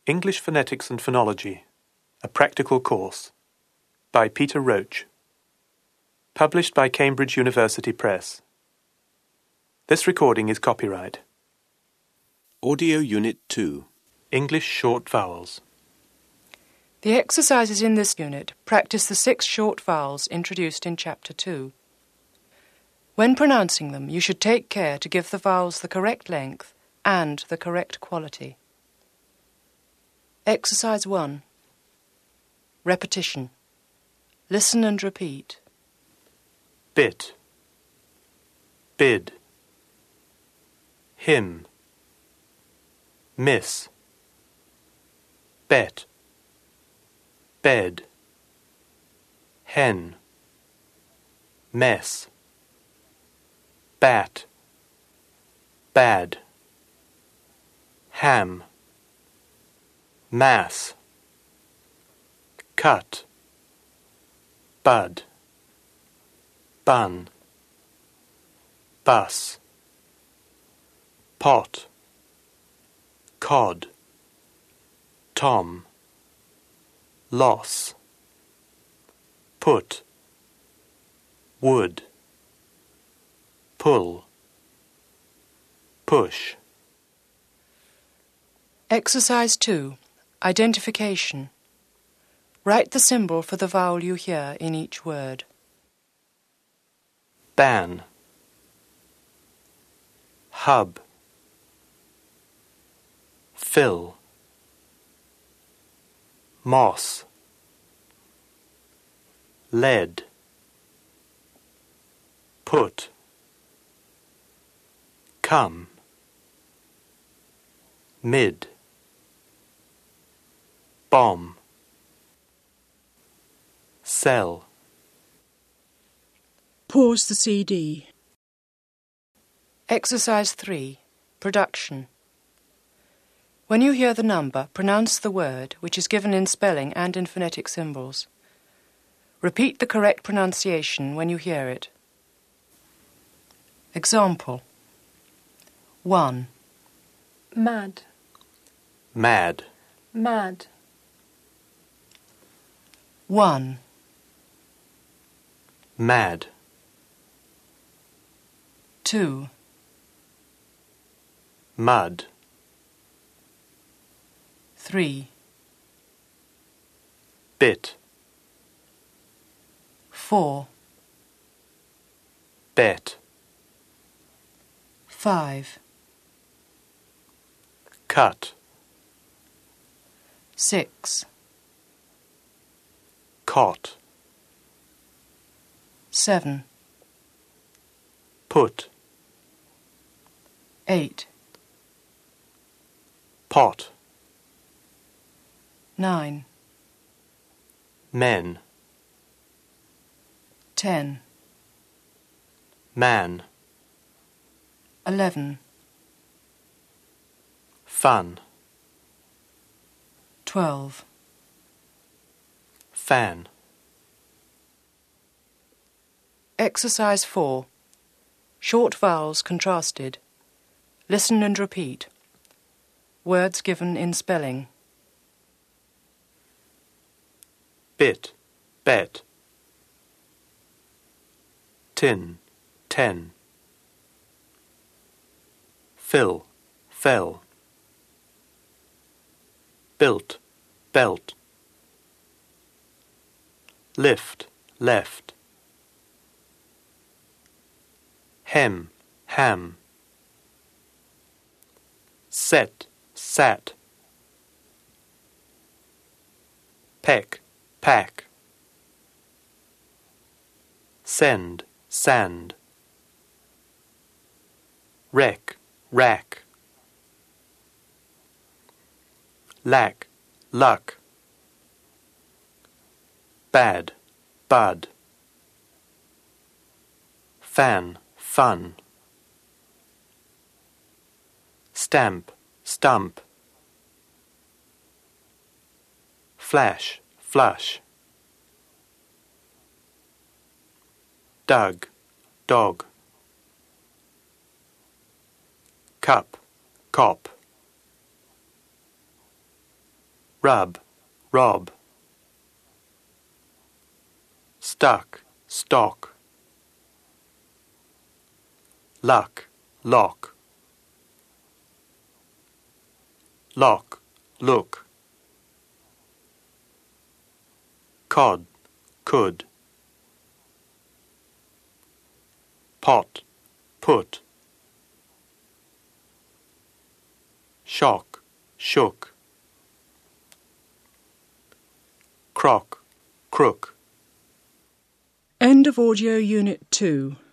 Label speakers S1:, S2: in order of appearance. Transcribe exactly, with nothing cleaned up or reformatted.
S1: English Phonetics and Phonology, a Practical Course, by Peter Roach. Published by Cambridge University Press. This recording is copyright. Audio Unit two, English Short Vowels.
S2: The exercises in this unit practice the six short vowels introduced in Chapter two. When pronouncing them, you should take care to give the vowels the correct length and the correct quality. Exercise one. Repetition. Listen and repeat.
S1: Bit, bid, him, miss, bet, bed, hen, mess, bat, bad, ham, mass, cut, bud, bun, bus, pot, cod, tom, loss, put, wood, pull, push.
S2: Exercise two. Identification. Write the symbol for the vowel you hear in each word.
S1: Ban, hub, fill, moss, lead, put, come, mid, bomb, sell.
S3: Pause the C D.
S2: Exercise three. Production. When you hear the number, pronounce the word, which is given in spelling and in phonetic symbols. Repeat the correct pronunciation when you hear it. Example. one.
S4: Mad,
S1: Mad,
S4: mad,
S2: one.
S1: mad,
S2: two.
S1: mud,
S2: three.
S1: bit,
S2: four.
S1: bet,
S2: five.
S1: cut,
S2: six.
S1: cot,
S2: seven.
S1: put,
S2: eight.
S1: pot,
S2: nine.
S1: men,
S2: ten.
S1: man,
S2: eleven.
S1: fun,
S2: twelve.
S1: fan.
S2: Exercise four. Short vowels contrasted. Listen and repeat. Words given in spelling.
S1: Bit, bet, tin, ten, fill, fell, built, belt, lift, left, hem, ham, set, sat, peck, pack, send, sand, wreck, rack, lack, luck, bad, bud, fan, fun, stamp, stump, flash, flush, dug, dog, cup, cop, rub, rob. Stuck, stock. Luck, lock. Lock, look. Cod, could. Pot, put. Shock, shook. Crock, crook.
S2: End of audio unit two.